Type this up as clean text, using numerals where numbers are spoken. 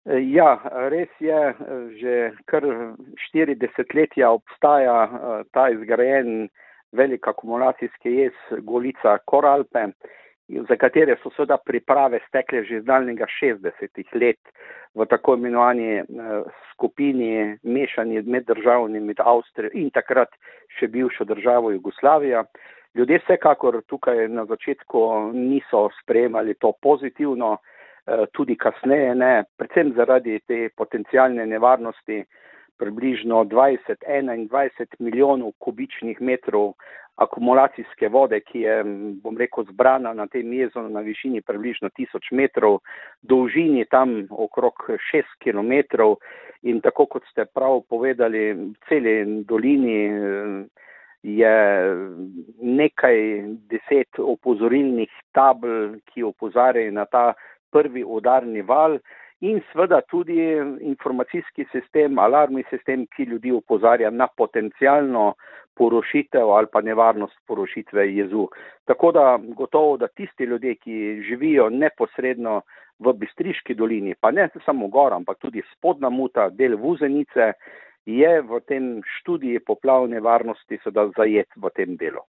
Ja, res je, že kar 4 desetletja obstaja ta izgrajen velik akumulacijski jez Golica Koralpe, za katere so seveda priprave stekle že iz daljnega 60 let v tako imenovani skupini mešani meddržavni med Avstrijo in takrat še bivšo državo Jugoslavija. Ljudje vsekakor tukaj na začetku niso sprejemali to pozitivno, tudi kasneje ne, predvsem zaradi te potencialne nevarnosti približno 20-21 milijonov kubičnih metrov akumulacijske vode, ki je, bom rekel, zbrana na tem jezu na višini približno 1000 metrov, dolžini tam okrog 6 kilometrov in tako kot ste prav povedali, v celi dolini je nekaj 10 opozorilnih tabel, ki opozarjajo na ta prvi udarni val in seveda tudi informacijski sistem, alarmni sistem, ki ljudi opozarja na potencialno porušitev ali pa nevarnost porušitve jezu. Tako da gotovo, da tisti ljudje, ki živijo neposredno v Bistriški dolini, pa ne samo gor, ampak tudi Spodnja Muta, del Vuzenice, je v tem študiji poplavne varnosti seveda zajet v tem delu.